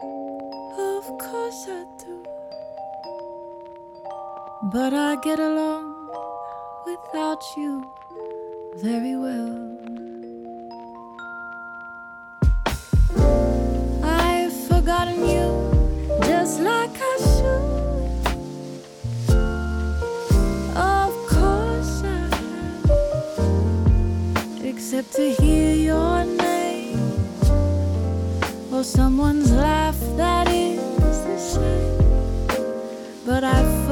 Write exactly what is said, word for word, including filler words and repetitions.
Of course I do. But I get along without you very well. I've forgotten you just like I should. Of course I have, except to hear your name or someone's laugh that is the same. But I've